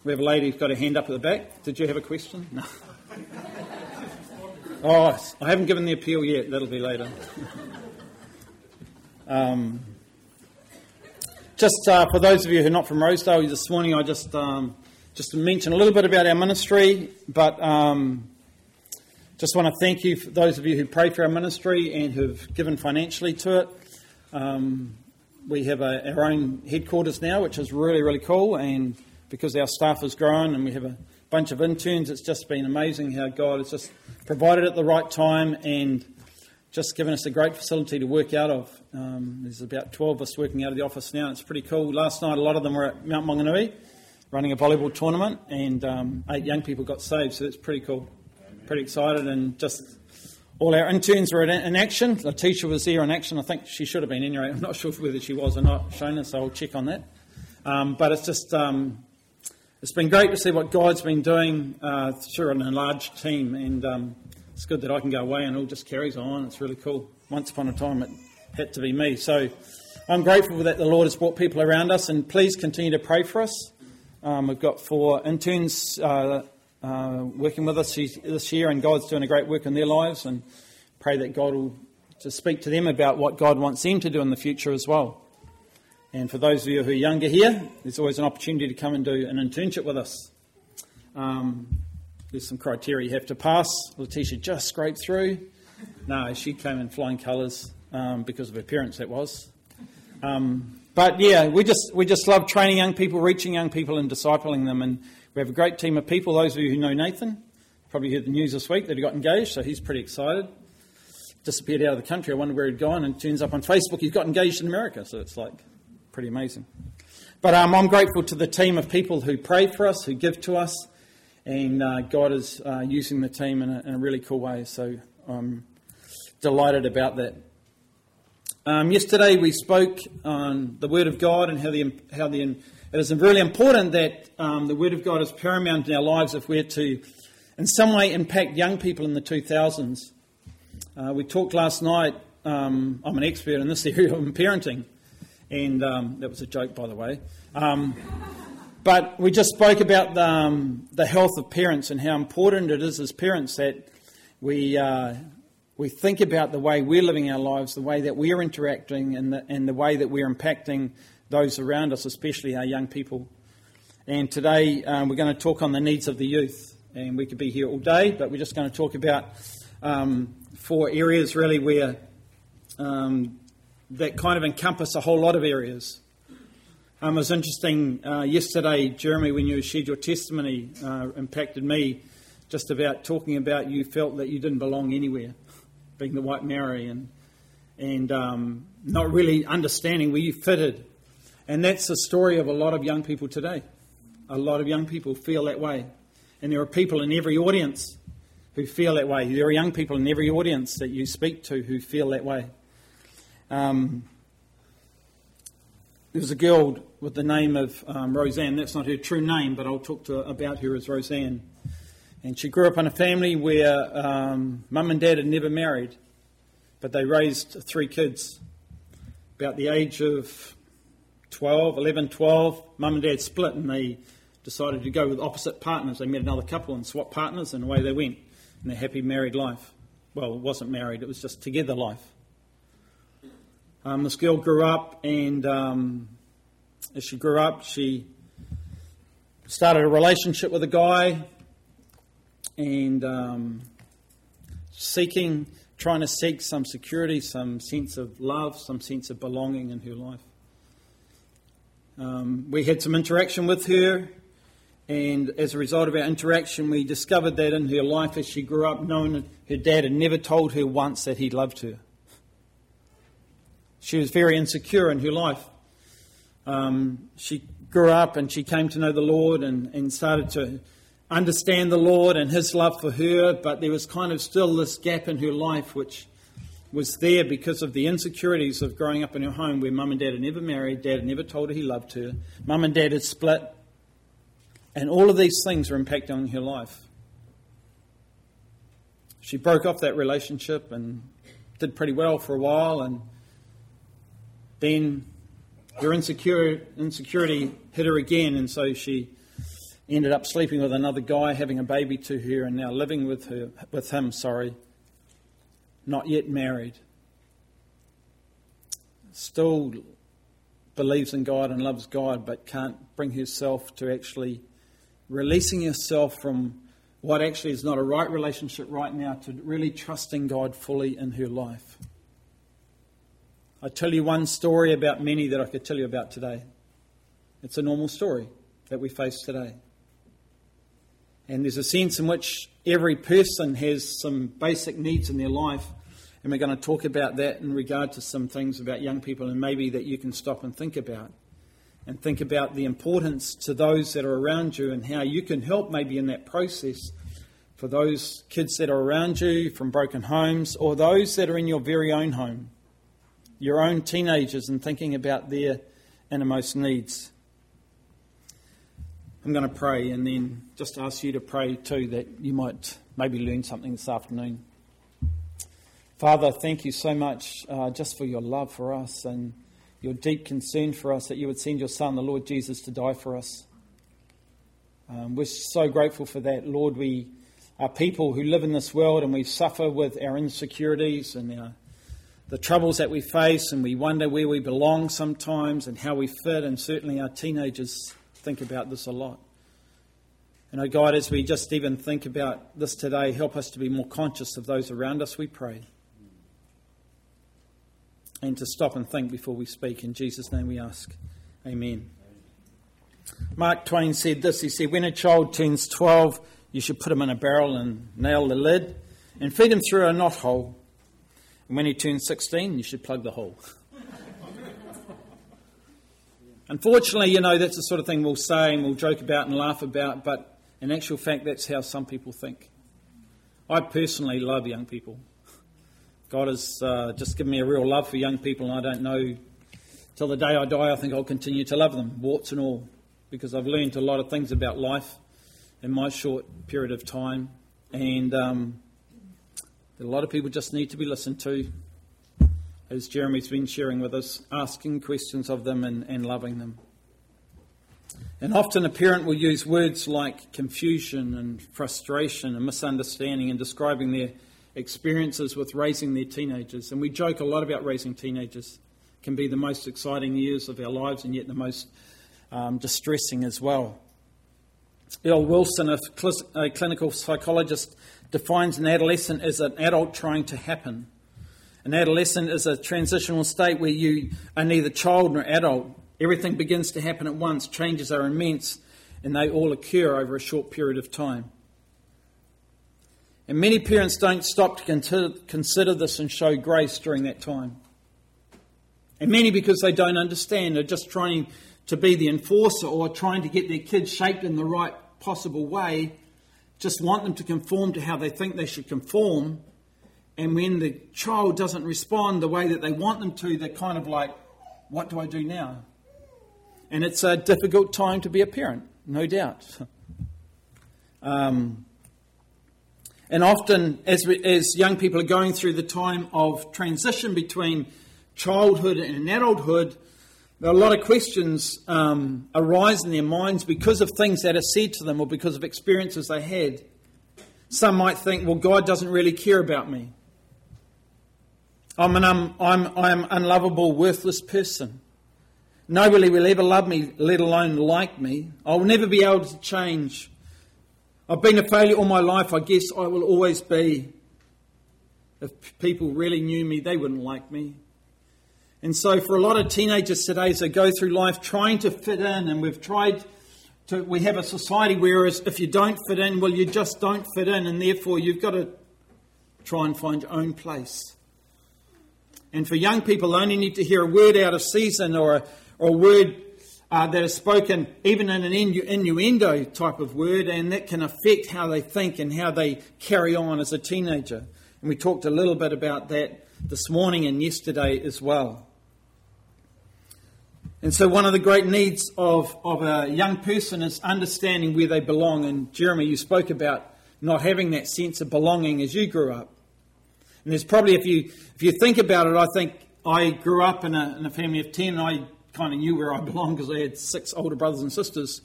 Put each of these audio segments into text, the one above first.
We have a lady who's got her hand up at the back. Did you have a question? No. Oh, I haven't given the appeal yet. That'll be later. Just for those of you who are not from Rosedale, this morning I just to mention a little bit about our ministry, but just want to thank you for those of you who pray for our ministry and who've given financially to it. We have our own headquarters now, which is really, really cool, and because our staff has grown and we have a bunch of interns, it's just been amazing how God has just provided at the right time and just given us a great facility to work out of. There's about 12 of us working out of the office now. It's pretty cool. Last night, a lot of them were at Mount Maunganui running a volleyball tournament, and 8 young people got saved, so it's pretty cool. Pretty excited, and just all our interns were in action. Letitia was there in action. I think she should have been anyway. I'm not sure whether she was or not, Shona, so I'll check on that. But it's just... it's been great to see what God's been doing through an enlarged team, and it's good that I can go away and it all just carries on. It's really cool. Once upon a time it had to be me. So I'm grateful that the Lord has brought people around us, and please continue to pray for us. We've got 4 interns working with us this year, and God's doing a great work in their lives, and pray that God will just speak to them about what God wants them to do in the future as well. And for those of you who are younger here, there's always an opportunity to come and do an internship with us. There's some criteria you have to pass. Letitia just scraped through. No, she came in flying colours because of her parents, that was. But yeah, we just love training young people, reaching young people and discipling them. And we have a great team of people. Those of you who know Nathan probably heard the news this week that he got engaged, so he's pretty excited. Disappeared out of the country. I wonder where he'd gone, and turns up on Facebook he's got engaged in America, so it's like... pretty amazing. But I'm grateful to the team of people who pray for us, who give to us, and God is using the team in a really cool way. So I'm delighted about that. Yesterday we spoke on the Word of God and how it is really important that the Word of God is paramount in our lives if we're to, in some way, impact young people in the 2000s. We talked last night. I'm an expert in this area of parenting. And that was a joke, by the way. But we just spoke about the health of parents and how important it is as parents that we think about the way we're living our lives, the way that we're interacting, and the way that we're impacting those around us, especially our young people. And today we're going to talk on the needs of the youth. And we could be here all day, but we're just going to talk about 4 areas really where... that kind of encompass a whole lot of areas. It was interesting yesterday, Jeremy, when you shared your testimony, impacted me just about talking about you felt that you didn't belong anywhere, being the white Maori, and not really understanding where you fitted. And that's the story of a lot of young people today. A lot of young people feel that way. And there are people in every audience who feel that way. There are young people in every audience that you speak to who feel that way. There was a girl with the name of Roseanne. That's not her true name, but I'll talk about her as Roseanne. And she grew up in a family where mum and dad had never married, but they raised 3 kids. About the age of 11, 12, mum and dad split, and they decided to go with opposite partners. They met another couple and swapped partners, and away they went in their happy married life. Well, it wasn't married, it was just together life. This girl grew up, and as she grew up, she started a relationship with a guy, and trying to seek some security, some sense of love, some sense of belonging in her life. We had some interaction with her, and as a result of our interaction, we discovered that in her life as she grew up, knowing that her dad had never told her once that he loved her. She was very insecure in her life. She grew up and she came to know the Lord and started to understand the Lord and His love for her, but there was kind of still this gap in her life which was there because of the insecurities of growing up in her home where mum and dad had never married, dad had never told her he loved her, mum and dad had split, and all of these things were impacting on her life. She broke off that relationship and did pretty well for a while, and then her insecurity hit her again, and so she ended up sleeping with another guy, having a baby to her, and now living with him, not yet married. Still believes in God and loves God, but can't bring herself to actually releasing herself from what actually is not a right relationship right now to really trusting God fully in her life. I tell you one story about many that I could tell you about today. It's a normal story that we face today. And there's a sense in which every person has some basic needs in their life, and we're going to talk about that in regard to some things about young people and maybe that you can stop and think about. And think about the importance to those that are around you and how you can help maybe in that process for those kids that are around you from broken homes or those that are in your very own home, your own teenagers, and thinking about their innermost needs. I'm going to pray and then just ask you to pray too, that you might maybe learn something this afternoon. Father, thank you so much just for your love for us and your deep concern for us, that you would send your Son, the Lord Jesus, to die for us. We're so grateful for that. Lord, we are people who live in this world and we suffer with our insecurities and the troubles that we face, and we wonder where we belong sometimes and how we fit, and certainly our teenagers think about this a lot. And oh God, as we just even think about this today, help us to be more conscious of those around us, we pray. And to stop and think before we speak. In Jesus' name we ask. Amen. Mark Twain said this. He said, when a child turns 12, you should put him in a barrel and nail the lid and feed him through a knot hole. And when he turns 16, you should plug the hole. Unfortunately, that's the sort of thing we'll say and we'll joke about and laugh about, but in actual fact, that's how some people think. I personally love young people. God has just given me a real love for young people, and I don't know, till the day I die, I think I'll continue to love them, warts and all, because I've learned a lot of things about life in my short period of time, and a lot of people just need to be listened to, as Jeremy's been sharing with us, asking questions of them and loving them. And often a parent will use words like confusion and frustration and misunderstanding in describing their experiences with raising their teenagers. And we joke a lot about raising teenagers. It can be the most exciting years of our lives and yet the most distressing as well. Earl Wilson, a clinical psychologist, defines an adolescent as an adult trying to happen. An adolescent is a transitional state where you are neither child nor adult. Everything begins to happen at once. Changes are immense and they all occur over a short period of time. And many parents don't stop to consider this and show grace during that time. And many, because they don't understand, are just trying to be the enforcer or trying to get their kids shaped in the right possible way, just want them to conform to how they think they should conform. And when the child doesn't respond the way that they want them to, they're kind of like, what do I do now? And it's a difficult time to be a parent, no doubt. And often, as young people are going through the time of transition between childhood and adulthood, a lot of questions arise in their minds because of things that are said to them or because of experiences they had. Some might think, well, God doesn't really care about me. I'm an unlovable, worthless person. Nobody will ever love me, let alone like me. I'll never be able to change. I've been a failure all my life. I guess I will always be. If people really knew me, they wouldn't like me. And so for a lot of teenagers today, as they go through life trying to fit in, and we have a society where if you don't fit in, well, you just don't fit in, and therefore you've got to try and find your own place. And for young people, they only need to hear a word out of season or a word that is spoken, even in an innuendo type of word, and that can affect how they think and how they carry on as a teenager. And we talked a little bit about that this morning and yesterday as well. And so one of the great needs of a young person is understanding where they belong. And Jeremy, you spoke about not having that sense of belonging as you grew up. And there's probably, if you think about it, I think I grew up in a family of 10, and I kind of knew where I belonged because I had 6 older brothers and sisters.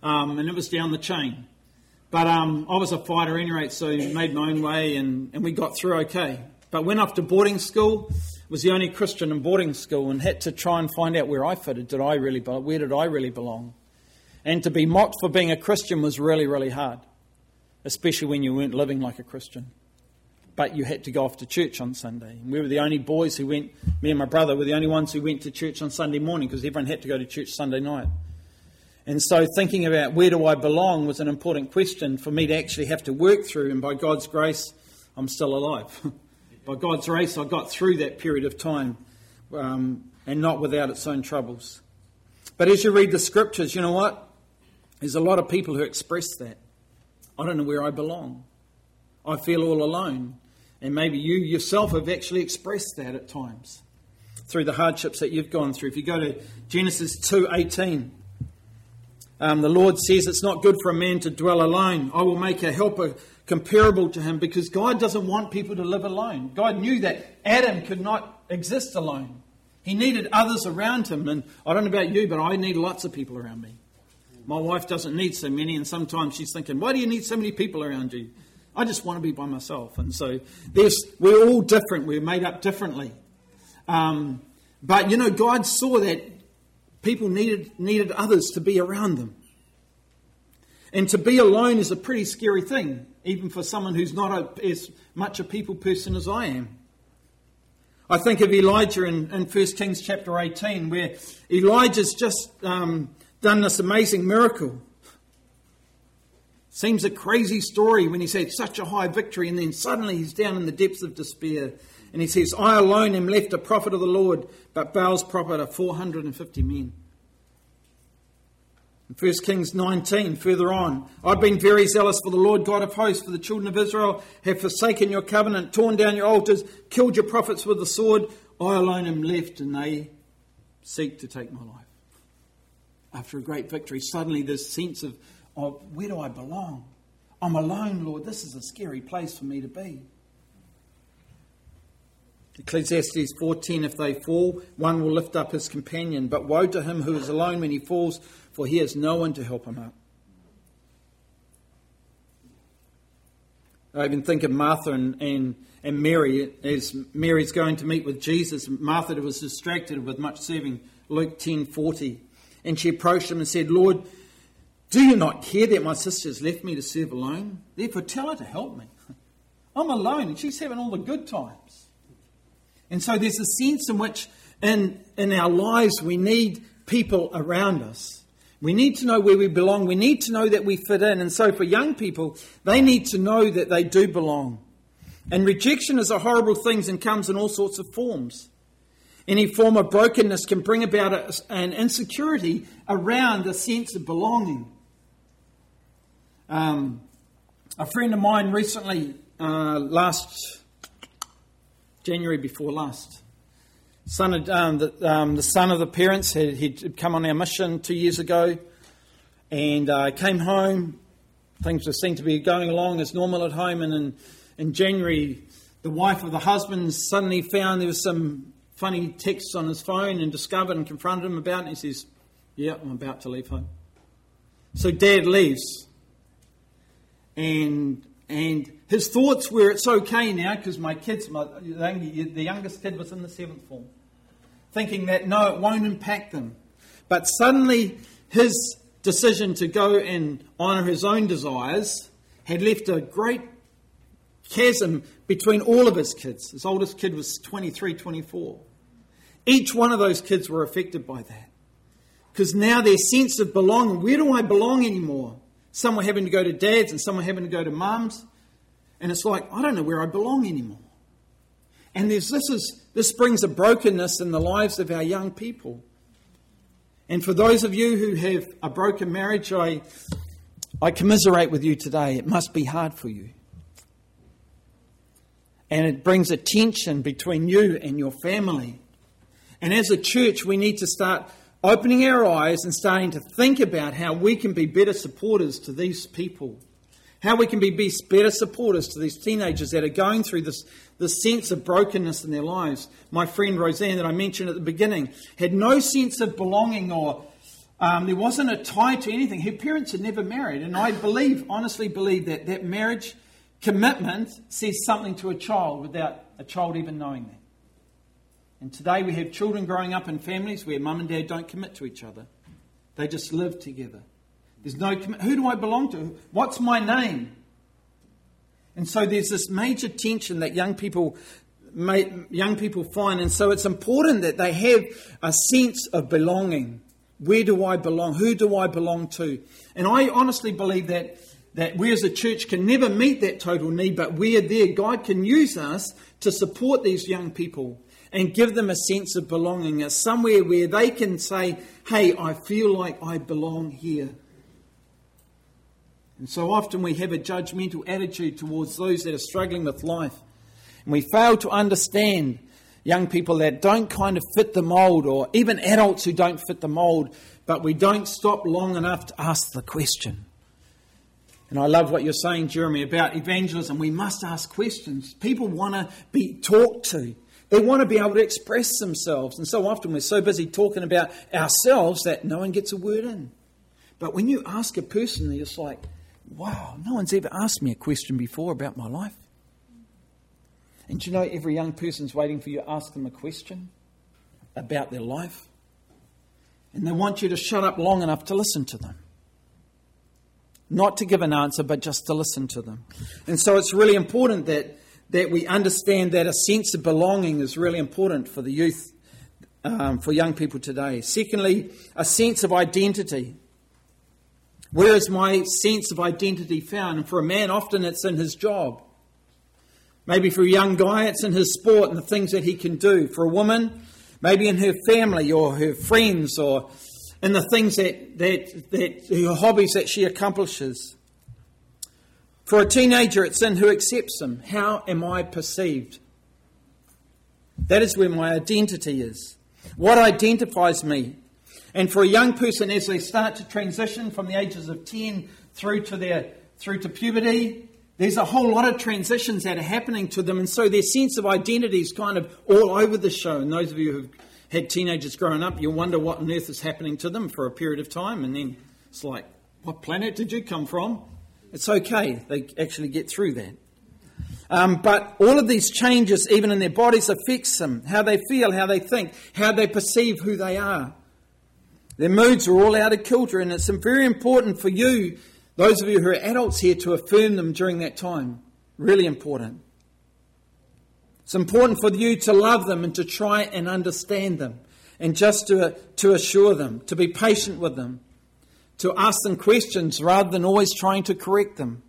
and it was down the chain. But I was a fighter at any rate, so made my own way, and we got through okay. But went off to boarding school, was the only Christian in boarding school, and had to try and find out where I fitted. Where did I really belong? And to be mocked for being a Christian was really, really hard, especially when you weren't living like a Christian. But you had to go off to church on Sunday. And we were the only boys who went, me and my brother were the only ones who went to church on Sunday morning because everyone had to go to church Sunday night. And so thinking about where do I belong was an important question for me to actually have to work through. And by God's grace, I'm still alive. By God's grace, I got through that period of time and not without its own troubles. But as you read the scriptures, you know what? There's a lot of people who express that. I don't know where I belong. I feel all alone. And maybe you yourself have actually expressed that at times through the hardships that you've gone through. If you go to Genesis 2:18, the Lord says it's not good for a man to dwell alone. I will make a helper comparable to him, because God doesn't want people to live alone. God knew that Adam could not exist alone. He needed others around him. And I don't know about you, but I need lots of people around me. My wife doesn't need so many, and sometimes she's thinking, why do you need so many people around you? I just want to be by myself. And so we're all different. We're made up differently. But, you know, God saw that people needed others to be around them. And to be alone is a pretty scary thing, even for someone who's not as much a people person as I am. I think of Elijah in 1 Kings chapter 18, where Elijah's just done this amazing miracle. Seems a crazy story when he's had such a high victory, and then suddenly he's down in the depths of despair. And he says, I alone am left a prophet of the Lord, but Baal's prophet are 450 men. In 1 Kings 19, further on, I've been very zealous for the Lord God of hosts, for the children of Israel have forsaken your covenant, torn down your altars, killed your prophets with the sword. I alone am left, and they seek to take my life. After a great victory, suddenly this sense of where do I belong? I'm alone, Lord. This is a scary place for me to be. Ecclesiastes 4:10, if they fall, one will lift up his companion. But woe to him who is alone when he falls, for he has no one to help him up. I even think of Martha and Mary. As Mary's going to meet with Jesus, Martha was distracted with much serving, Luke 10:40. And she approached him and said, Lord, do you not care that my sister has left me to serve alone? Therefore tell her to help me. I'm alone and she's having all the good times. And so there's a sense in which in our lives we need people around us. We need to know where we belong. We need to know that we fit in. And so for young people, they need to know that they do belong. And rejection is a horrible thing and comes in all sorts of forms. Any form of brokenness can bring about an insecurity around a sense of belonging. A friend of mine recently, January before last, the son of the parents, he'd come on our mission 2 years ago, and came home. Things just seemed to be going along as normal at home, and in January, the wife of the husband suddenly found there was some funny texts on his phone and discovered and confronted him about it. And he says, yeah, I'm about to leave home. So Dad leaves. And his thoughts were, it's okay now because the youngest kid was in the 7th form, thinking that, no, it won't impact them. But suddenly his decision to go and honour his own desires had left a great chasm between all of his kids. His oldest kid was 23, 24. Each one of those kids were affected by that. Because now their sense of belonging, where do I belong anymore? Some were having to go to dads and some were having to go to mums. And it's like, I don't know where I belong anymore. And this brings a brokenness in the lives of our young people. And for those of you who have a broken marriage, I commiserate with you today. It must be hard for you. And it brings a tension between you and your family. And as a church, we need to start opening our eyes and starting to think about how we can be better supporters to these people. How we can be better supporters to these teenagers that are going through this sense of brokenness in their lives. My friend Roseanne that I mentioned at the beginning had no sense of belonging or There wasn't a tie to anything. Her parents had never married. And I honestly believe that marriage commitment says something to a child without a child even knowing that. And today we have children growing up in families where mum and dad don't commit to each other. They just live together. There's no who do I belong to? What's my name? And so there's this major tension that young people find. And so it's important that they have a sense of belonging. Where do I belong? Who do I belong to? And I honestly believe that we as a church can never meet that total need, but we are there. God can use us to support these young people and give them a sense of belonging, somewhere where they can say, hey, I feel like I belong here. And so often we have a judgmental attitude towards those that are struggling with life. And we fail to understand young people that don't kind of fit the mould, or even adults who don't fit the mould, but we don't stop long enough to ask the question. And I love what you're saying, Jeremy, about evangelism. We must ask questions. People want to be talked to. They want to be able to express themselves. And so often we're so busy talking about ourselves that no one gets a word in. But when you ask a person, they're just like, wow, no one's ever asked me a question before about my life. And do you know every young person's waiting for you to ask them a question about their life? And they want you to shut up long enough to listen to them. Not to give an answer, but just to listen to them. And so it's really important that we understand that a sense of belonging is really important for the youth, for young people today. Secondly, a sense of identity. Where is my sense of identity found? And for a man, often it's in his job. Maybe for a young guy, it's in his sport and the things that he can do. For a woman, maybe in her family or her friends, or in the things that her hobbies that she accomplishes. For a teenager, it's in who accepts him. How am I perceived? That is where my identity is. What identifies me? And for a young person, as they start to transition from the ages of 10 through to puberty, there's a whole lot of transitions that are happening to them. And so their sense of identity is kind of all over the show. And those of you who've had teenagers growing up, you'll wonder what on earth is happening to them for a period of time. And then it's like, what planet did you come from? It's okay. They actually get through that. But all of these changes, even in their bodies, affects them. How they feel, how they think, how they perceive who they are. Their moods are all out of kilter, and it's very important for you, those of you who are adults here, to affirm them during that time. Really important. It's important for you to love them and to try and understand them, and just to assure them, to be patient with them, to ask them questions rather than always trying to correct them.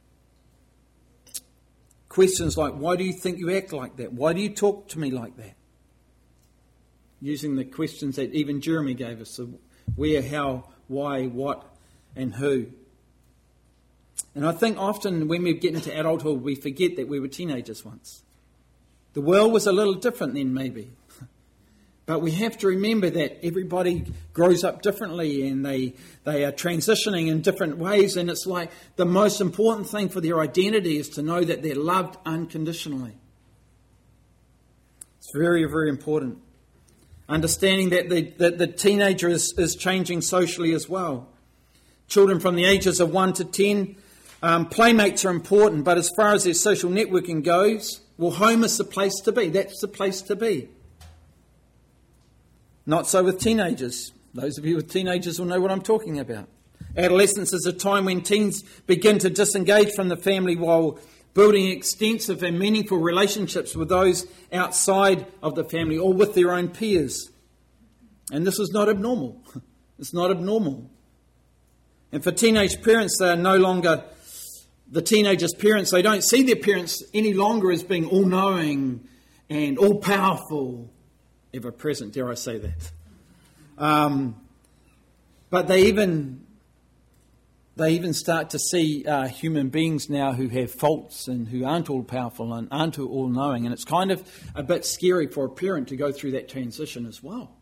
Questions like, why do you think you act like that? Why do you talk to me like that? Using the questions that even Jeremy gave us of where, how, why, what, and who. And I think often when we get into adulthood, we forget that we were teenagers once. The world was a little different then, maybe. But we have to remember that everybody grows up differently, and they are transitioning in different ways. And it's like the most important thing for their identity is to know that they're loved unconditionally. It's very, very important. Understanding that the teenager is changing socially as well. Children from the ages of 1 to 10, playmates are important, but as far as their social networking goes, well, home is the place to be. That's the place to be. Not so with teenagers. Those of you with teenagers will know what I'm talking about. Adolescence is a time when teens begin to disengage from the family while building extensive and meaningful relationships with those outside of the family or with their own peers. And this is not abnormal. It's not abnormal. And for teenage parents, they are no longer the teenagers' parents. They don't see their parents any longer as being all-knowing and all-powerful, ever present, dare I say that. But they even start to see human beings now who have faults and who aren't all-powerful and aren't all-knowing. And it's kind of a bit scary for a parent to go through that transition as well.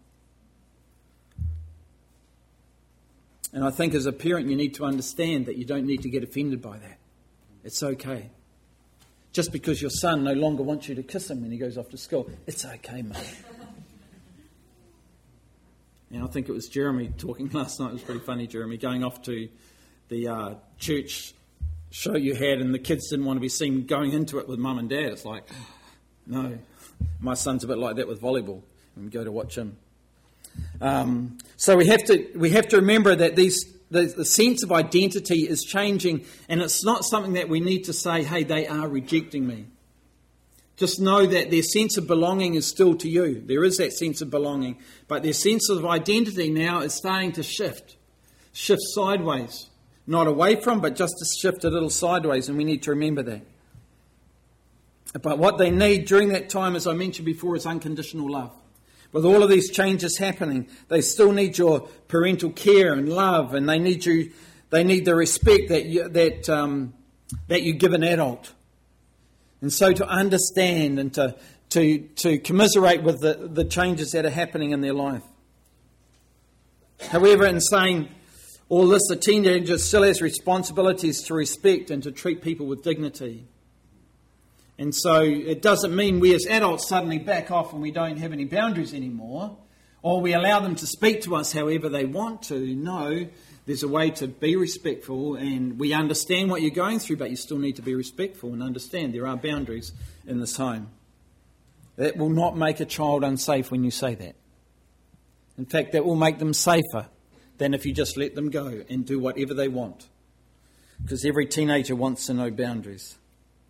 And I think as a parent you need to understand that you don't need to get offended by that. It's okay. Just because your son no longer wants you to kiss him when he goes off to school, it's okay, mate. And I think it was Jeremy talking last night. It was pretty funny, Jeremy, going off to the church show you had, and the kids didn't want to be seen going into it with mum and dad. It's like, no. My son's a bit like that with volleyball when we go to watch him. So we have to remember that the sense of identity is changing, and it's not something that we need to say, hey, they are rejecting me. Just know that their sense of belonging is still to you. There is that sense of belonging, but their sense of identity now is starting to shift sideways. Not away from, but just to shift a little sideways, and we need to remember that. But what they need during that time, as I mentioned before, is unconditional love. With all of these changes happening, they still need your parental care and love, and they need the respect that you give an adult. And so to understand and to commiserate with the changes that are happening in their life. However, in saying all this, the teenager still has responsibilities to respect and to treat people with dignity. And so it doesn't mean we as adults suddenly back off and we don't have any boundaries anymore, or we allow them to speak to us however they want to. No, there's a way to be respectful, and we understand what you're going through, but you still need to be respectful and understand there are boundaries in this home. That will not make a child unsafe when you say that. In fact, that will make them safer than if you just let them go and do whatever they want. Because every teenager wants to know boundaries.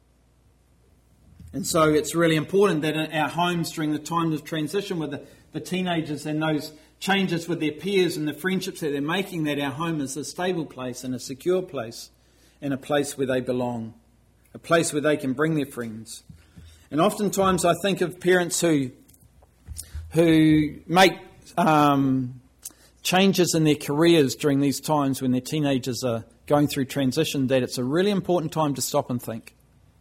And so it's really important that in our homes during the time of transition with the teenagers and those changes with their peers and the friendships that they're making, that our home is a stable place and a secure place and a place where they belong, a place where they can bring their friends. And oftentimes I think of parents who make changes in their careers during these times when their teenagers are going through transition, that it's a really important time to stop and think.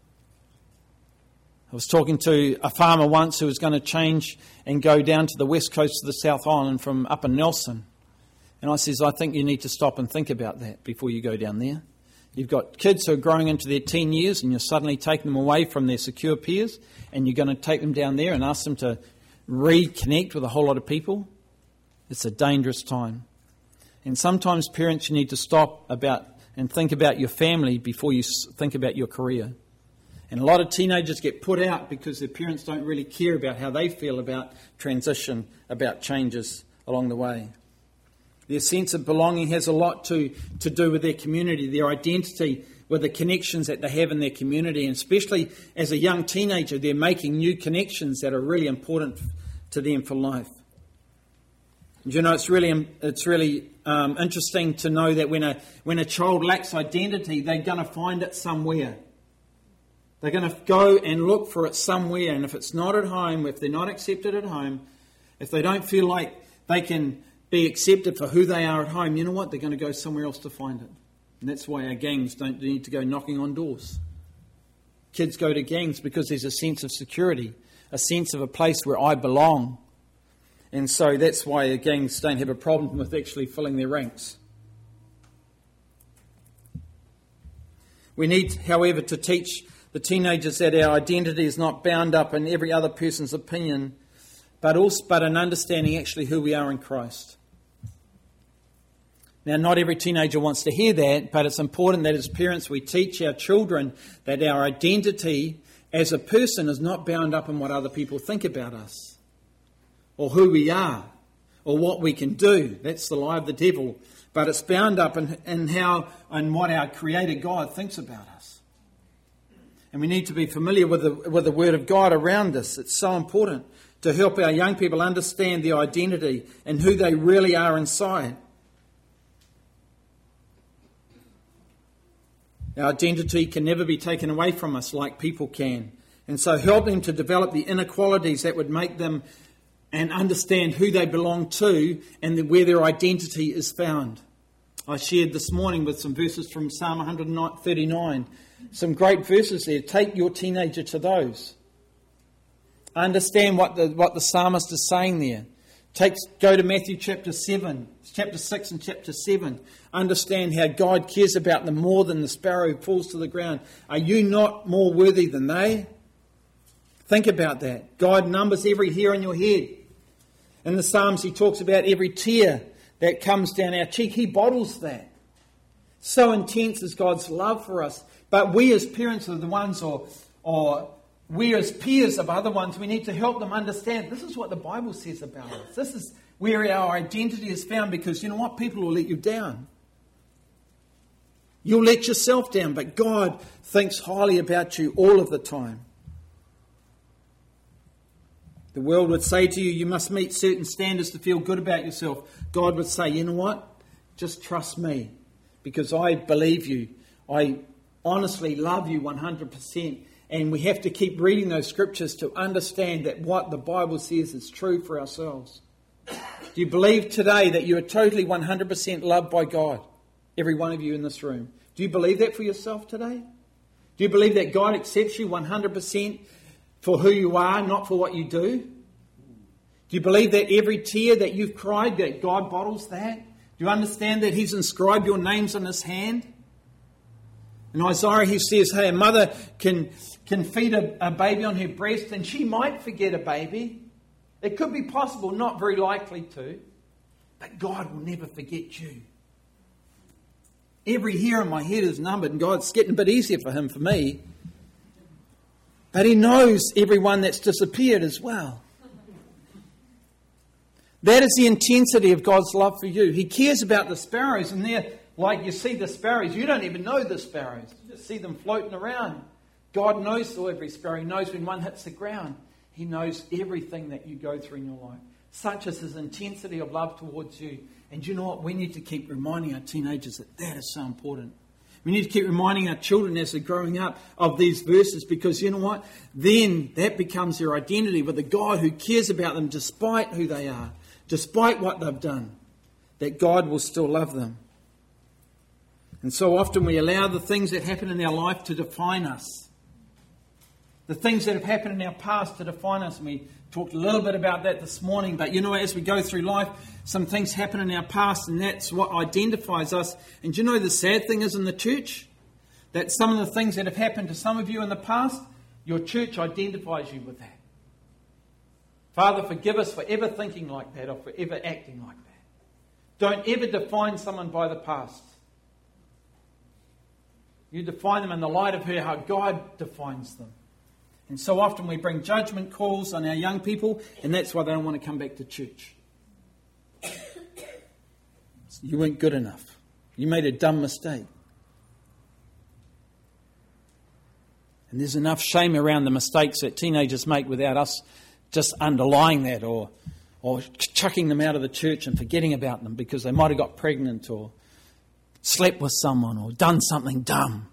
I was talking to a farmer once who was going to change and go down to the west coast of the South Island from up in Nelson. And I says, I think you need to stop and think about that before you go down there. You've got kids who are growing into their teen years and you're suddenly taking them away from their secure peers and you're going to take them down there and ask them to reconnect with a whole lot of people. It's a dangerous time. And sometimes parents, you need to stop and think about your family before you think about your career. And a lot of teenagers get put out because their parents don't really care about how they feel about transition, about changes along the way. Their sense of belonging has a lot to do with their community, their identity, with the connections that they have in their community. And especially as a young teenager, they're making new connections that are really important to them for life. And you know, it's really interesting to know that when a child lacks identity, they're going to find it somewhere. They're going to go and look for it somewhere, and if it's not at home, if they're not accepted at home, if they don't feel like they can be accepted for who they are at home, you know what? They're going to go somewhere else to find it. And that's why our gangs don't need to go knocking on doors. Kids go to gangs because there's a sense of security, a sense of a place where I belong. And so that's why gangs don't have a problem with actually filling their ranks. We need, however, to teach the teenagers that our identity is not bound up in every other person's opinion, but in understanding actually who we are in Christ. Now, not every teenager wants to hear that, but it's important that as parents we teach our children that our identity as a person is not bound up in what other people think about us, or who we are, or what we can do. That's the lie of the devil. But it's bound up in how and what our Creator God thinks about us. And we need to be familiar with the Word of God around us. It's so important to help our young people understand their identity and who they really are inside. Our identity can never be taken away from us like people can. And so help them to develop the inner qualities that would make them and understand who they belong to and where their identity is found. I shared this morning with some verses from Psalm 139. Some great verses there. Take your teenager to those. Understand what the psalmist is saying there. Go to Matthew chapter 7, chapter 6 and chapter 7. Understand how God cares about them more than the sparrow who falls to the ground. Are you not more worthy than they? Think about that. God numbers every hair on your head. In the Psalms, he talks about every tear that comes down our cheek. He bottles that. So intense is God's love for us. But we as parents are the ones, or we as peers of other ones, we need to help them understand this is what the Bible says about us. This is where our identity is found, because you know what? People will let you down. You'll let yourself down, but God thinks highly about you all of the time. The world would say to you, you must meet certain standards to feel good about yourself. God would say, you know what? Just trust me, because I believe you. I honestly love you 100%. And we have to keep reading those scriptures to understand that what the Bible says is true for ourselves. Do you believe today that you are totally 100% loved by God? Every one of you in this room. Do you believe that for yourself today? Do you believe that God accepts you 100% for who you are, not for what you do? Do you believe that every tear that you've cried, that God bottles that? Do you understand that He's inscribed your names on His hand? In Isaiah he says, hey, a mother can feed a baby on her breast and she might forget a baby. It could be possible, not very likely to. But God will never forget you. Every hair on my head is numbered, and God's getting a bit easier for Him, for me. But He knows everyone that's disappeared as well. That is the intensity of God's love for you. He cares about the sparrows, and they're like you see the sparrows. You don't even know the sparrows. You just see them floating around. God knows every sparrow. He knows when one hits the ground. He knows everything that you go through in your life. Such is His intensity of love towards you. And you know what? We need to keep reminding our teenagers that is so important. We need to keep reminding our children as they're growing up of these verses, because you know what? Then that becomes their identity with a God who cares about them despite who they are, despite what they've done, that God will still love them. And so often we allow the things that happen in our life to define us. The things that have happened in our past to define us. And we talked a little bit about that this morning. But you know, as we go through life, some things happen in our past, and that's what identifies us. And do you know the sad thing is in the church? That some of the things that have happened to some of you in the past, your church identifies you with that. Father, forgive us for ever thinking like that or for ever acting like that. Don't ever define someone by the past. You define them in the light of how God defines them. And so often we bring judgment calls on our young people, and that's why they don't want to come back to church. You weren't good enough. You made a dumb mistake. And there's enough shame around the mistakes that teenagers make without us just underlying that or chucking them out of the church and forgetting about them because they might have got pregnant or slept with someone or done something dumb.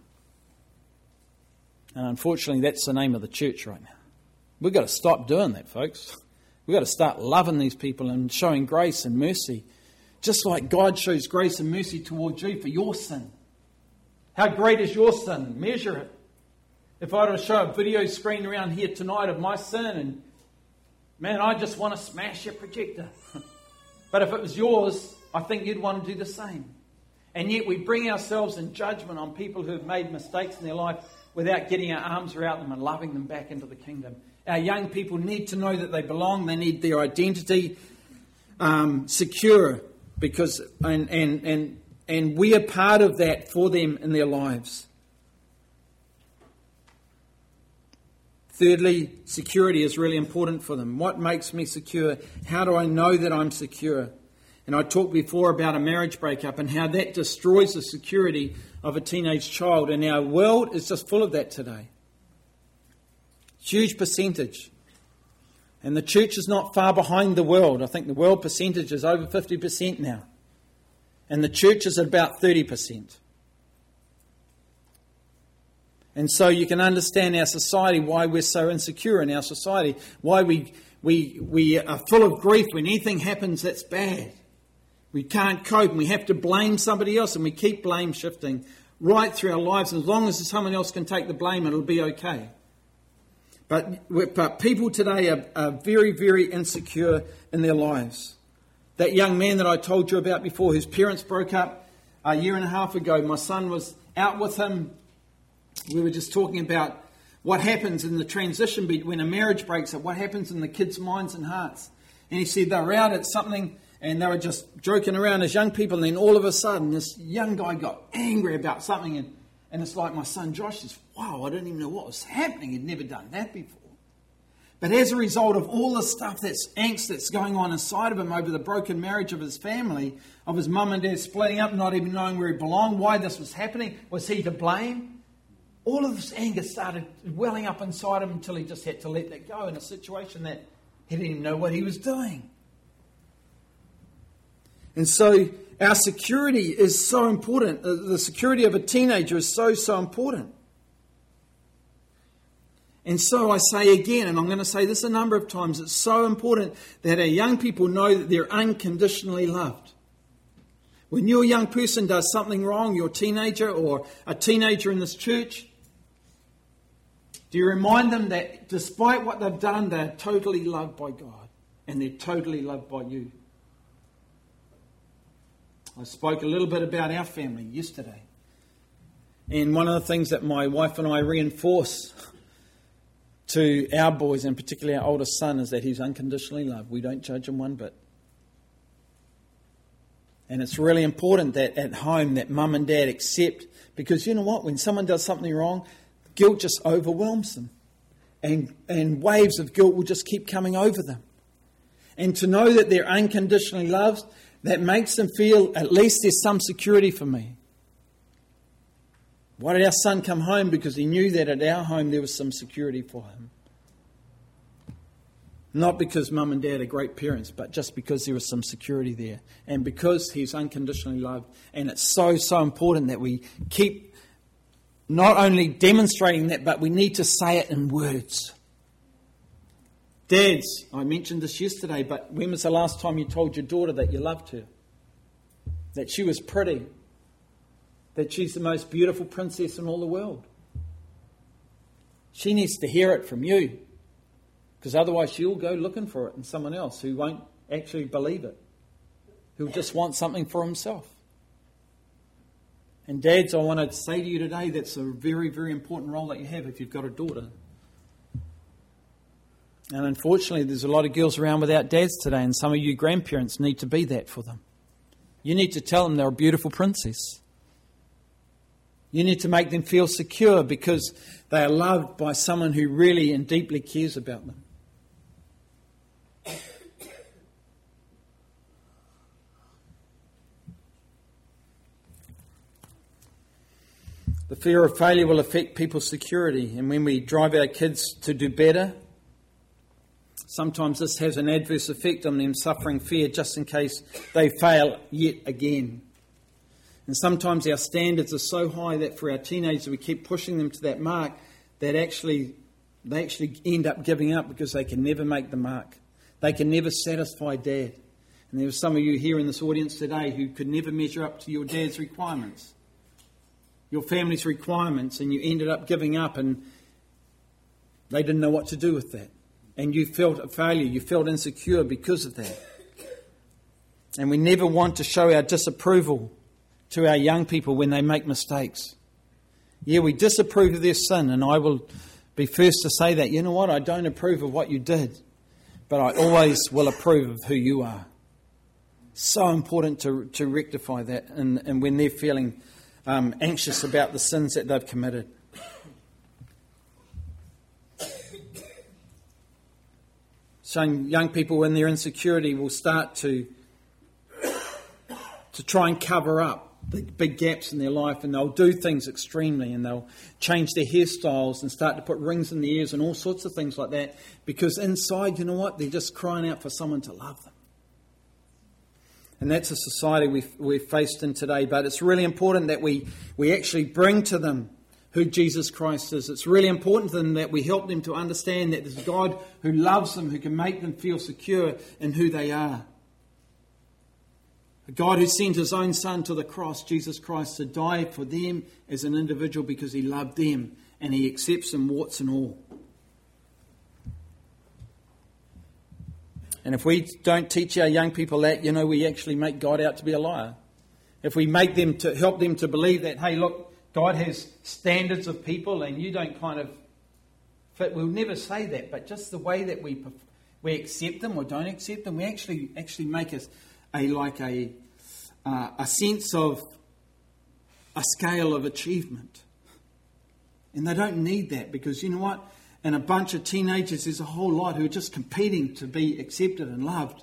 And unfortunately, that's the name of the church right now. We've got to stop doing that, folks. We've got to start loving these people and showing grace and mercy, just like God shows grace and mercy towards you for your sin. How great is your sin? Measure it. If I were to show a video screen around here tonight of my sin, and man, I just want to smash your projector. But if it was yours, I think you'd want to do the same. And yet we bring ourselves in judgment on people who have made mistakes in their life without getting our arms around them and loving them back into the kingdom. Our young people need to know that they belong. They need their identity secure, because and we are part of that for them in their lives. Thirdly, security is really important for them. What makes me secure? How do I know that I'm secure? And I talked before about a marriage breakup and how that destroys the security of a teenage child. And our world is just full of that today. Huge percentage. And the church is not far behind the world. I think the world percentage is over 50% now. And the church is at about 30%. And so you can understand our society, why we're so insecure in our society, why we are full of grief when anything happens that's bad. We can't cope and we have to blame somebody else, and we keep blame shifting right through our lives. As long as someone else can take the blame, it'll be okay. But people today are very, very insecure in their lives. That young man that I told you about before, whose parents broke up a year and a half ago, my son was out with him. We were just talking about what happens in the transition when a marriage breaks up, what happens in the kids' minds and hearts. And he said they were out at something and they were just joking around as young people, and then all of a sudden this young guy got angry about something, and it's like my son Josh says, wow, I didn't even know what was happening. He'd never done that before. But as a result of all the stuff, that's angst that's going on inside of him over the broken marriage of his family, of his mum and dad splitting up, not even knowing where he belonged, why this was happening, was he to blame? All of this anger started welling up inside him until he just had to let that go in a situation that he didn't even know what he was doing. And so our security is so important. The security of a teenager is so important. And so I say again, and I'm going to say this a number of times, it's so important that our young people know that they're unconditionally loved. When your young person does something wrong, your teenager or a teenager in this church, do you remind them that despite what they've done, they're totally loved by God and they're totally loved by you? I spoke a little bit about our family yesterday. And one of the things that my wife and I reinforce to our boys, and particularly our oldest son, is that he's unconditionally loved. We don't judge him one bit. And it's really important that at home that mum and dad accept, because you know what, when someone does something wrong, guilt just overwhelms them. And waves of guilt will just keep coming over them. And to know that they're unconditionally loved, that makes them feel at least there's some security for me. Why did our son come home? Because he knew that at our home there was some security for him. Not because mum and dad are great parents, but just because there was some security there. And because he's unconditionally loved. And it's so, so important that we keep not only demonstrating that, but we need to say it in words. Dads, I mentioned this yesterday, but when was the last time you told your daughter that you loved her? That she was pretty? That she's the most beautiful princess in all the world? She needs to hear it from you. Because otherwise she'll go looking for it in someone else who won't actually believe it. Who'll just want something for himself. And dads, I want to say to you today, that's a very, very important role that you have if you've got a daughter. And unfortunately, there's a lot of girls around without dads today, and some of you grandparents need to be that for them. You need to tell them they're a beautiful princess. You need to make them feel secure because they are loved by someone who really and deeply cares about them. The fear of failure will affect people's security, and when we drive our kids to do better, sometimes this has an adverse effect on them, suffering fear just in case they fail yet again. And sometimes our standards are so high that for our teenagers we keep pushing them to that mark that they actually end up giving up because they can never make the mark. They can never satisfy Dad. And there are some of you here in this audience today who could never measure up to your dad's requirements, your family's requirements, and you ended up giving up and they didn't know what to do with that. And you felt a failure, you felt insecure because of that. And we never want to show our disapproval to our young people when they make mistakes. Yeah, we disapprove of their sin, and I will be first to say that. You know what? I don't approve of what you did, but I always will approve of who you are. So important to rectify that, and when they're feeling anxious about the sins that they've committed. So young people, when their insecurity, will start to try and cover up the big gaps in their life, and they'll do things extremely, and they'll change their hairstyles and start to put rings in their ears and all sorts of things like that, because inside, you know what, they're just crying out for someone to love them. And that's a society we've faced in today, but it's really important that we actually bring to them who Jesus Christ is. It's really important to them that we help them to understand that there's a God who loves them, who can make them feel secure in who they are. A God who sent his own Son to the cross, Jesus Christ, to die for them as an individual because he loved them and he accepts them warts and all. And if we don't teach our young people that, you know, we actually make God out to be a liar. If we make them to help them to believe that, hey, look, God has standards of people and you don't kind of fit, we'll never say that, but just the way that we accept them or don't accept them. We actually make a sense of a scale of achievement. And they don't need that, because you know what? In a bunch of teenagers, there's a whole lot who are just competing to be accepted and loved.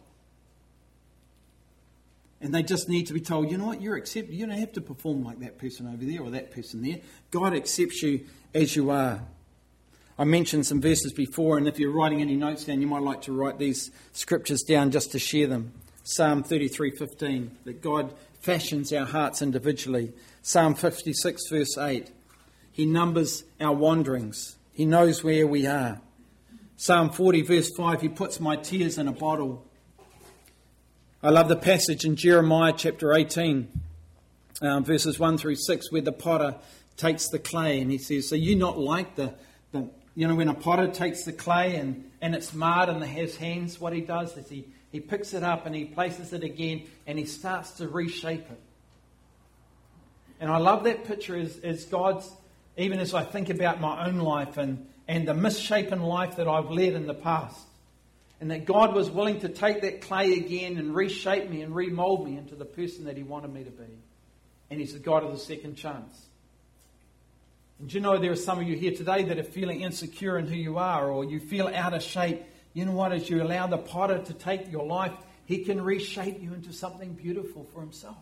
And they just need to be told, you know what, you're accepted. You don't have to perform like that person over there or that person there. God accepts you as you are. I mentioned some verses before, and if you're writing any notes down, you might like to write these scriptures down just to share them. Psalm 33:15, that God fashions our hearts individually. Psalm 56 verse 8, He numbers our wanderings. He knows where we are. Psalm 40 verse 5, He puts my tears in a bottle. I love the passage in Jeremiah chapter 18, verses 1 through 6, where the potter takes the clay and he says, so you not like when a potter takes the clay and it's marred and has hands, what he does is he picks it up and he places it again and he starts to reshape it. And I love that picture as God's, even as I think about my own life and the misshapen life that I've led in the past. And that God was willing to take that clay again and reshape me and remold me into the person that He wanted me to be. And He's the God of the second chance. And do you know there are some of you here today that are feeling insecure in who you are, or you feel out of shape. You know what? As you allow the potter to take your life, He can reshape you into something beautiful for Himself.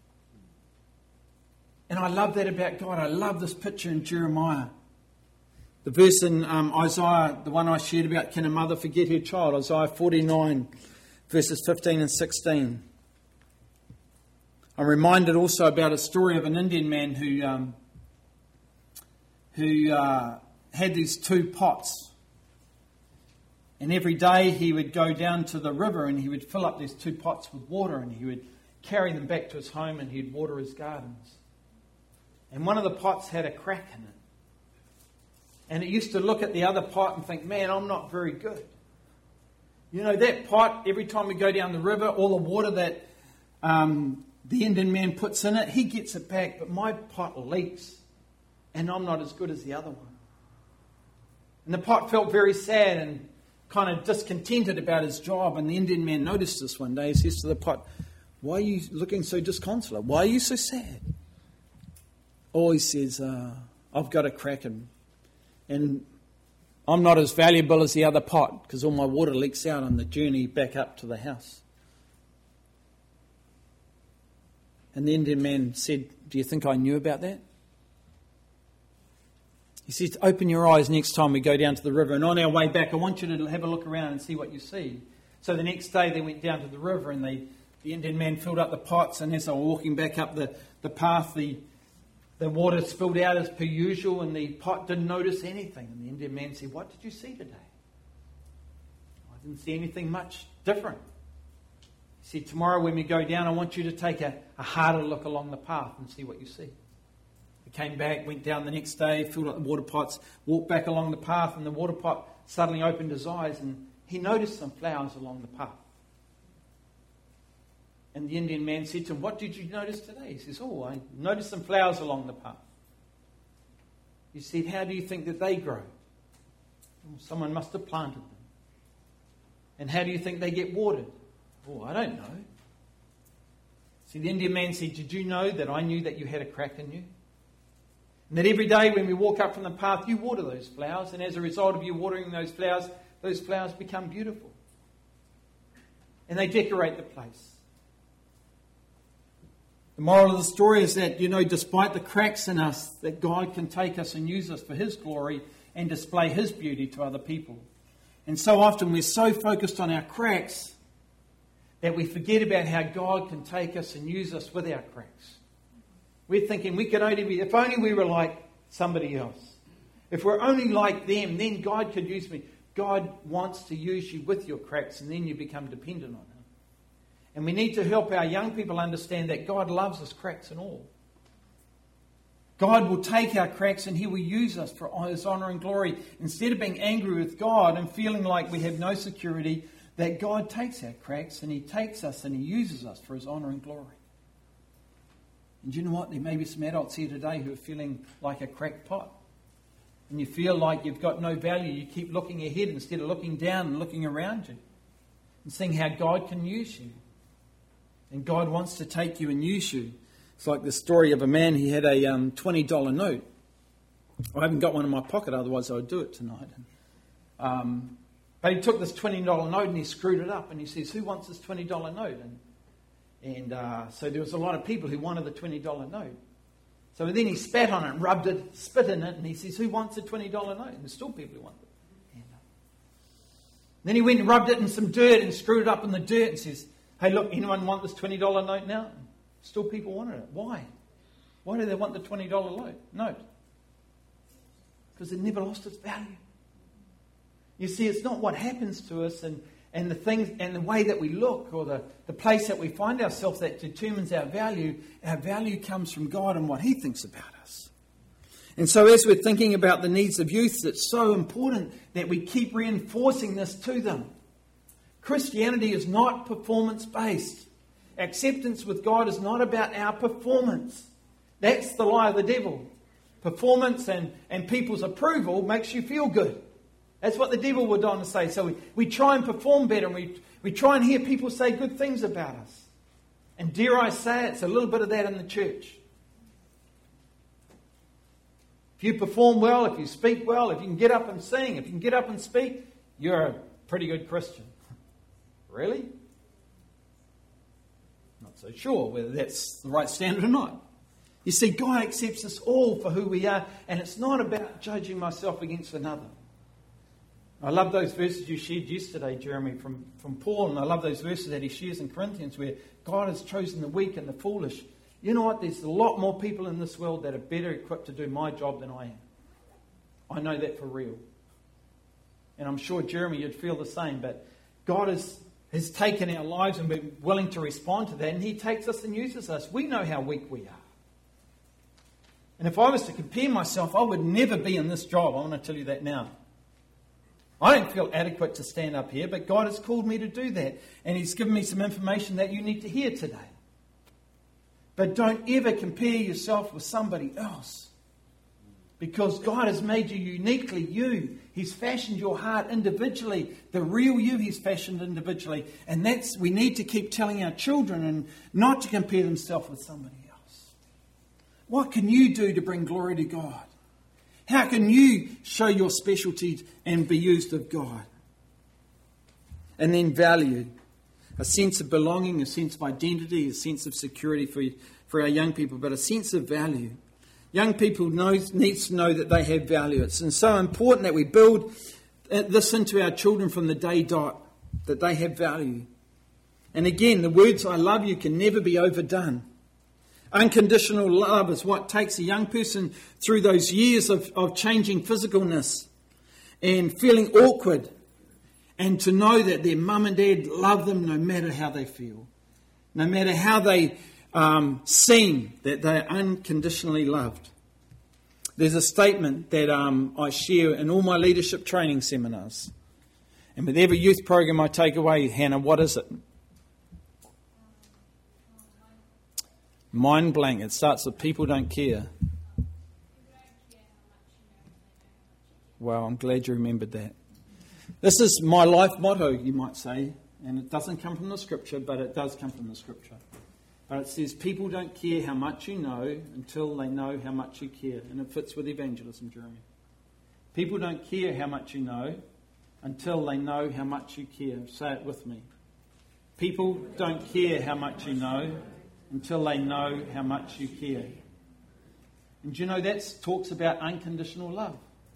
And I love that about God. I love this picture in Jeremiah. The verse in Isaiah, the one I shared about, can a mother forget her child? Isaiah 49, verses 15 and 16. I'm reminded also about a story of an Indian man who had these 2 pots. And every day he would go down to the river and he would fill up these 2 pots with water and he would carry them back to his home and he'd water his gardens. And one of the pots had a crack in it. And it used to look at the other pot and think, man, I'm not very good. You know, that pot, every time we go down the river, all the water that the Indian man puts in it, he gets it back. But my pot leaks and I'm not as good as the other one. And the pot felt very sad and kind of discontented about his job. And the Indian man noticed this one day. He says to the pot, why are you looking so disconsolate? Why are you so sad? Oh, he says, I've got a crack in me. And I'm not as valuable as the other pot because all my water leaks out on the journey back up to the house. And the Indian man said, do you think I knew about that? He says, open your eyes next time we go down to the river. And on our way back, I want you to have a look around and see what you see. So the next day they went down to the river and the Indian man filled up the pots. And as they were walking back up the path, the water spilled out as per usual and the pot didn't notice anything. And the Indian man said, what did you see today? I didn't see anything much different. He said, tomorrow when we go down, I want you to take a harder look along the path and see what you see. He came back, went down the next day, filled up the water pots, walked back along the path, and the water pot suddenly opened his eyes and he noticed some flowers along the path. And the Indian man said to him, what did you notice today? He says, oh, I noticed some flowers along the path. He said, how do you think that they grow? Well, someone must have planted them. And how do you think they get watered? Oh, I don't know. See, the Indian man said, did you know that I knew that you had a crack in you? And that every day when we walk up from the path, you water those flowers. And as a result of you watering those flowers become beautiful. And they decorate the place. The moral of the story is that, despite the cracks in us, that God can take us and use us for His glory and display His beauty to other people. And so often we're so focused on our cracks that we forget about how God can take us and use us with our cracks. We're thinking we could only be, if only we were like somebody else. If we're only like them, then God could use me. God wants to use you with your cracks and then you become dependent on Him. And we need to help our young people understand that God loves us, cracks and all. God will take our cracks and He will use us for His honour and glory. Instead of being angry with God and feeling like we have no security, that God takes our cracks and He takes us and He uses us for His honour and glory. And do you know what? There may be some adults here today who are feeling like a cracked pot. And you feel like you've got no value. You keep looking ahead instead of looking down and looking around you. and seeing how God can use you. And God wants to take you and use you. It's like the story of a man, he had a $20 note. I haven't got one in my pocket, otherwise I would do it tonight. But he took this $20 note and he screwed it up and he says, who wants this $20 note? And so there was a lot of people who wanted the $20 note. So then he spat on it and rubbed it, spit in it, and he says, who wants a $20 note? And there's still people who want it. And then he went and rubbed it in some dirt and screwed it up in the dirt and says, hey, look, anyone want this $20 note now? And still people wanted it. Why? Why do they want the $20 note? Because it never lost its value. You see, it's not what happens to us and the things and the way that we look or the place that we find ourselves that determines our value. Our value comes from God and what He thinks about us. And so as we're thinking about the needs of youth, it's so important that we keep reinforcing this to them. Christianity is not performance-based. Acceptance with God is not about our performance. That's the lie of the devil. Performance and people's approval makes you feel good. That's what the devil would want to say. So we try and perform better and we try and hear people say good things about us. And dare I say it's a little bit of that in the church. If you perform well, if you speak well, if you can get up and sing, if you can get up and speak, you're a pretty good Christian. Really? Not so sure whether that's the right standard or not. You see, God accepts us all for who we are, and it's not about judging myself against another. I love those verses you shared yesterday, Jeremy, from Paul, and I love those verses that he shares in Corinthians where God has chosen the weak and the foolish. You know what? There's a lot more people in this world that are better equipped to do my job than I am. I know that for real. And I'm sure, Jeremy, you'd feel the same, but God has taken our lives and been willing to respond to that, and He takes us and uses us. We know how weak we are. And if I was to compare myself, I would never be in this job. I want to tell you that now. I don't feel adequate to stand up here, but God has called me to do that. And He's given me some information that you need to hear today. But don't ever compare yourself with somebody else. Because God has made you uniquely you. He's fashioned your heart individually. The real you He's fashioned individually. And we need to keep telling our children and not to compare themselves with somebody else. What can you do to bring glory to God? How can you show your specialty and be used of God? And then value. A sense of belonging, a sense of identity, a sense of security for our young people, but a sense of value. Young people need to know that they have value. It's so important that we build this into our children from the day dot, that they have value. And again, the words I love you can never be overdone. Unconditional love is what takes a young person through those years of changing physicalness and feeling awkward, and to know that their mum and dad love them no matter how they feel, no matter how they seem, that they're unconditionally loved. There's a statement that I share in all my leadership training seminars, and with every youth program I take away. Hannah, what is it? Mind blank. It starts with people don't care. Well, I'm glad you remembered that. This is my life motto, you might say, and it doesn't come from the Scripture, but it does come from the Scripture. But it says, people don't care how much you know until they know how much you care. And it fits with evangelism, Jeremy. People don't care how much you know until they know how much you care. Say it with me. People don't care how much you know until they know how much you care. And do you know that talks about unconditional love?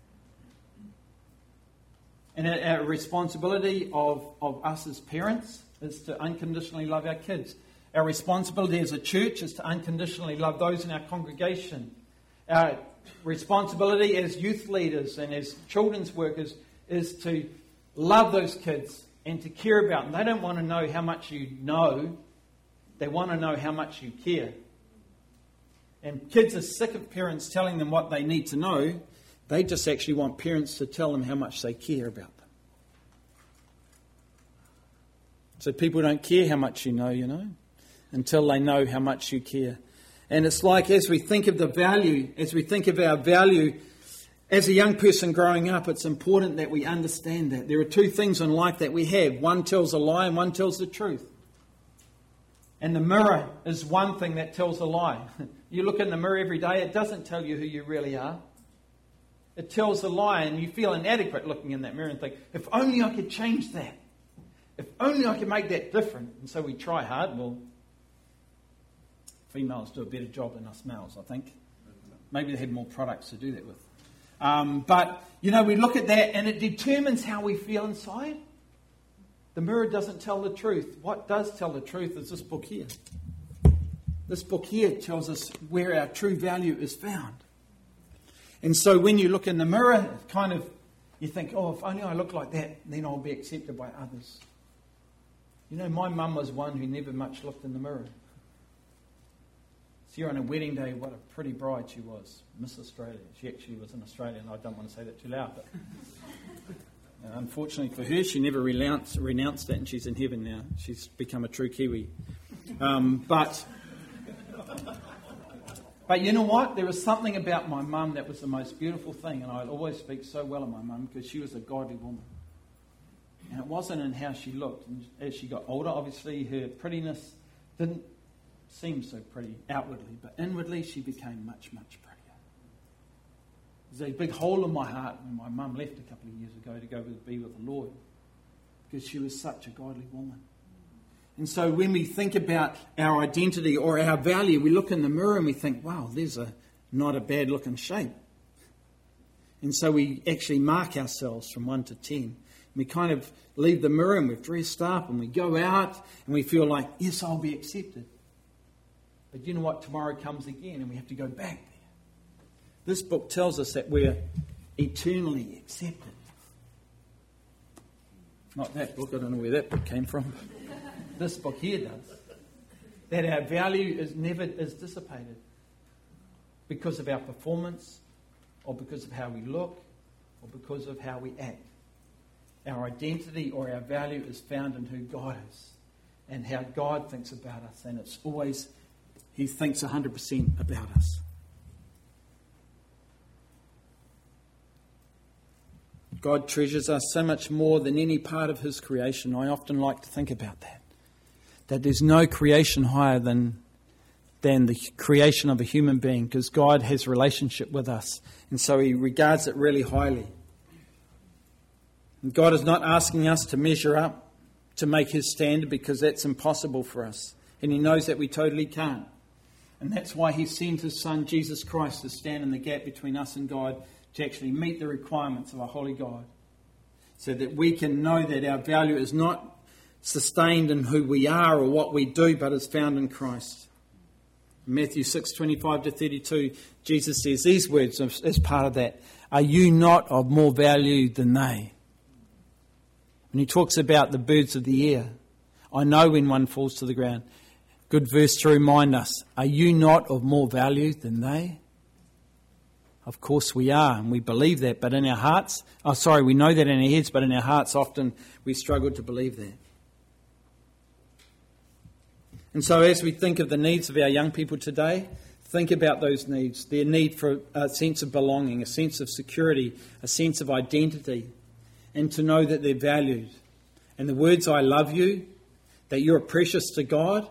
And our responsibility of us as parents is to unconditionally love our kids. Our responsibility as a church is to unconditionally love those in our congregation. Our responsibility as youth leaders and as children's workers is to love those kids and to care about them. They don't want to know how much you know. They want to know how much you care. And kids are sick of parents telling them what they need to know. They just actually want parents to tell them how much they care about them. So people don't care how much you know, until they know how much you care. And it's like as we think of the value, as we think of our value, As a young person growing up, it's important that we understand that. There are two things in life that we have. One tells a lie and one tells the truth. And the mirror is one thing that tells a lie. You look in the mirror every day, it doesn't tell you who you really are. It tells a lie, and you feel inadequate looking in that mirror and think, if only I could change that. If only I could make that different. And so we try hard. Well, females do a better job than us males, I think. Maybe they have more products to do that with. But, we look at that and it determines how we feel inside. The mirror doesn't tell the truth. What does tell the truth is this book here. This book here tells us where our true value is found. And so when you look in the mirror, you think, if only I look like that, then I'll be accepted by others. My mum was one who never much looked in the mirror. See her on a wedding day, what a pretty bride she was. Miss Australia. She actually was an Australian. I don't want to say that too loud, but unfortunately for her, she never renounced that, and she's in heaven now. She's become a true Kiwi. But you know what? There was something about my mum that was the most beautiful thing, and I always speak so well of my mum because she was a godly woman. And it wasn't in how she looked. And as she got older, obviously her prettiness didn't seem so pretty outwardly, but inwardly she became much, much prettier. There's a big hole in my heart when my mum left a couple of years ago to go be with the Lord, because she was such a godly woman. And so when we think about our identity or our value, we look in the mirror and we think, wow, there's not a bad looking shape. And so we actually mark ourselves from 1 to 10. We kind of leave the mirror and we've dressed up and we go out and we feel like, yes, I'll be accepted. But you know what? Tomorrow comes again and we have to go back there. This book tells us that we're eternally accepted. Not that book. I don't know where that book came from. This book here does. That our value is never dissipated because of our performance or because of how we look or because of how we act. Our identity or our value is found in who God is and how God thinks about us. And it's always, He thinks 100% about us. God treasures us so much more than any part of His creation. I often like to think about that. That there's no creation higher than the creation of a human being, because God has a relationship with us. And so He regards it really highly. And God is not asking us to measure up to make His standard, because that's impossible for us. And He knows that we totally can't. And that's why He sent His Son, Jesus Christ, to stand in the gap between us and God, to actually meet the requirements of a holy God, so that we can know that our value is not sustained in who we are or what we do, but is found in Christ. In Matthew 6:25-32, Jesus says these words as part of that: "Are you not of more value than they?" And He talks about the birds of the air. I know when one falls to the ground. Good verse to remind us: are you not of more value than they? Of course we are, and we believe that, but in our hearts, we know that in our heads, but in our hearts often we struggle to believe that. And so as we think of the needs of our young people today, think about those needs, their need for a sense of belonging, a sense of security, a sense of identity, and to know that they're valued. And the words, I love you, that you're precious to God,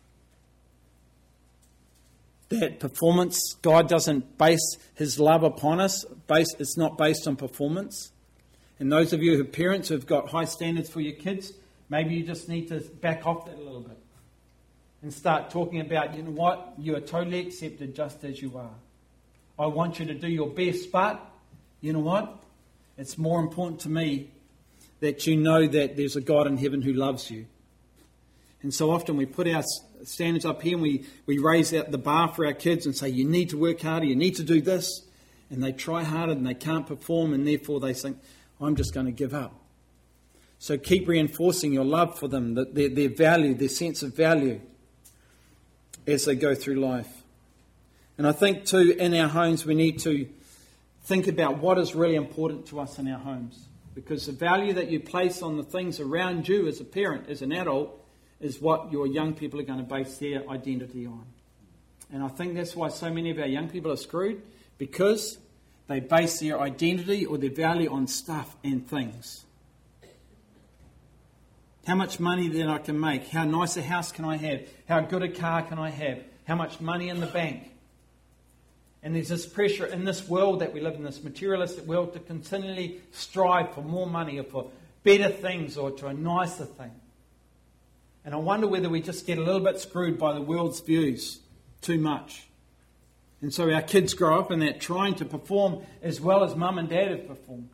that performance, God doesn't base His love upon us. It's not based on performance. And those of you who are parents who've got high standards for your kids, maybe you just need to back off that a little bit and start talking about, you know what, you are totally accepted just as you are. I want you to do your best, but you know what? It's more important to me that you know that there's a God in heaven who loves you. And so often we put our standards up here and we raise out the bar for our kids and say, you need to work harder, you need to do this. And they try harder and they can't perform, and therefore they think, I'm just going to give up. So keep reinforcing your love for them, their value, their sense of value as they go through life. And I think too, in our homes we need to think about what is really important to us in our homes. Because the value that you place on the things around you as a parent, as an adult, is what your young people are going to base their identity on. And I think that's why so many of our young people are screwed, because They base their identity or their value on stuff and things. How much money then I can make? How nice a house can I have? How good a car can I have? How much money in the bank? And there's this pressure in this world that we live in, this materialistic world, to continually strive for more money or for better things or to a nicer thing. And I wonder whether we just get a little bit screwed by the world's views too much. And so our kids grow up in that, trying to perform as well as mum and dad have performed.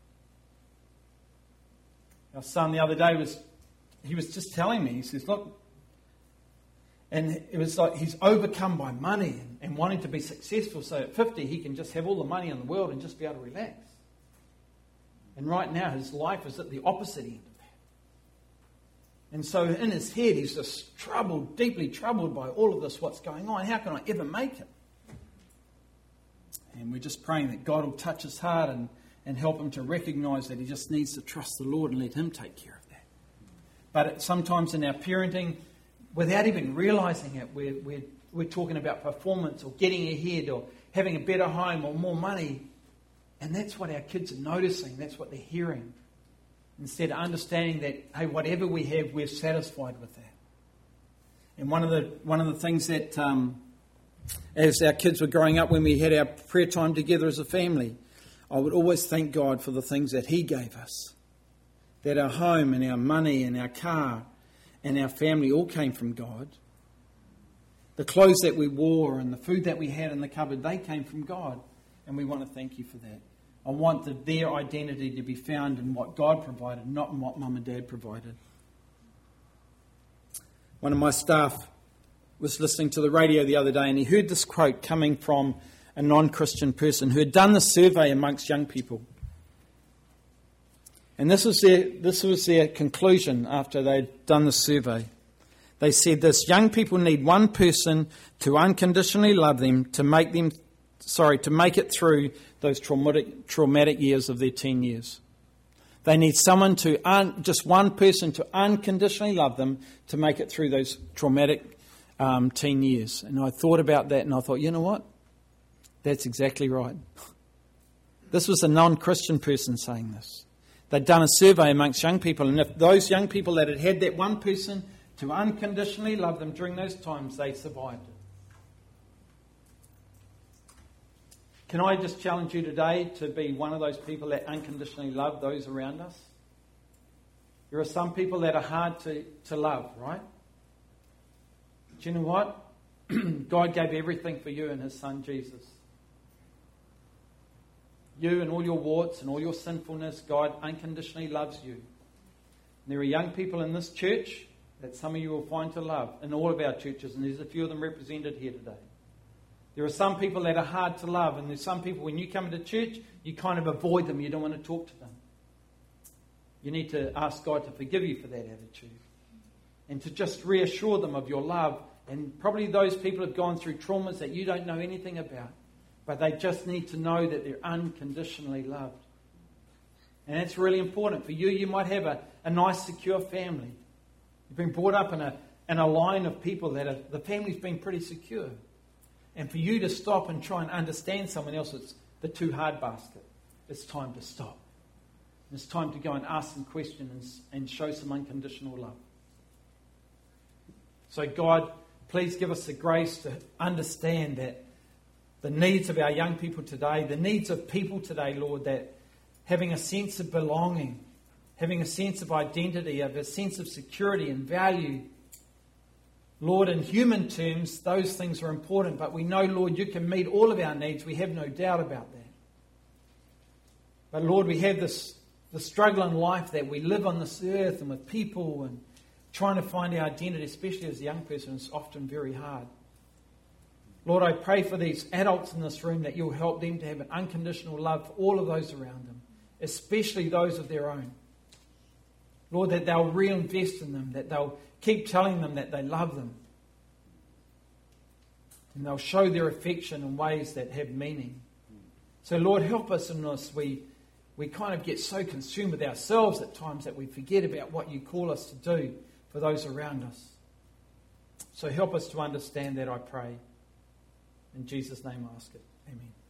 Our son the other day was just telling me, he says, look, and it was like he's overcome by money and wanting to be successful, so at 50 he can just have all the money in the world and just be able to relax. And right now his life is at the opposite end of that. And so in his head he's just troubled, deeply troubled by all of this, what's going on. How can I ever make it? And we're just praying that God will touch his heart and help him to recognise that he just needs to trust the Lord and let him take care of that. But sometimes in our parenting, without even realising it, we're talking about performance or getting ahead or having a better home or more money. And that's what our kids are noticing. That's what they're hearing. Instead of understanding that, hey, whatever we have, we're satisfied with that. And one of the things that, as our kids were growing up, when we had our prayer time together as a family, I would always thank God for the things that he gave us. That our home and our money and our car and our family all came from God. The clothes that we wore and the food that we had in the cupboard, they came from God. And we want to thank you for that. I want their identity to be found in what God provided, not in what mum and dad provided. One of my staff was listening to the radio the other day, and he heard this quote coming from a non-Christian person who had done the survey amongst young people. And this was their conclusion after they'd done the survey. They said this: young people need one person to unconditionally love them to make it through those traumatic years of their teen years. They need someone just one person to unconditionally love them to make it through those traumatic teen years. And I thought about that and I thought, you know what? That's exactly right. This was a non-Christian person saying this. They'd done a survey amongst young people, and if those young people that had had that one person to unconditionally love them during those times, they survived it. Can I just challenge you today to be one of those people that unconditionally love those around us? There are some people that are hard to love, right? Do you know what? God gave everything for you in his son Jesus. You and all your warts and all your sinfulness, God unconditionally loves you. And there are young people in this church that some of you will find to love, in all of our churches, and there's a few of them represented here today. There are some people that are hard to love, and there's some people, when you come into church, you kind of avoid them. You don't want to talk to them. You need to ask God to forgive you for that attitude and to just reassure them of your love. And probably those people have gone through traumas that you don't know anything about, but they just need to know that they're unconditionally loved. And that's really important. For you, you might have a nice, secure family. You've been brought up in a line of people that the family's been pretty secure. And for you to stop and try and understand someone else, it's the too hard basket. It's time to stop. It's time to go and ask some questions and show some unconditional love. So God, please give us the grace to understand that the needs of our young people today, the needs of people today, Lord, that having a sense of belonging, having a sense of identity, a sense of security and value. Lord, in human terms, those things are important, but we know, Lord, you can meet all of our needs. We have no doubt about that. But Lord, we have the struggle in life that we live on this earth and with people, and trying to find our identity, especially as a young person, is often very hard. Lord, I pray for these adults in this room that you'll help them to have an unconditional love for all of those around them, especially those of their own. Lord, that they'll reinvest in them, that they'll keep telling them that they love them. And they'll show their affection in ways that have meaning. So Lord, help us in this. We kind of get so consumed with ourselves at times that we forget about what you call us to do for those around us. So help us to understand that, I pray. In Jesus' name I ask it. Amen.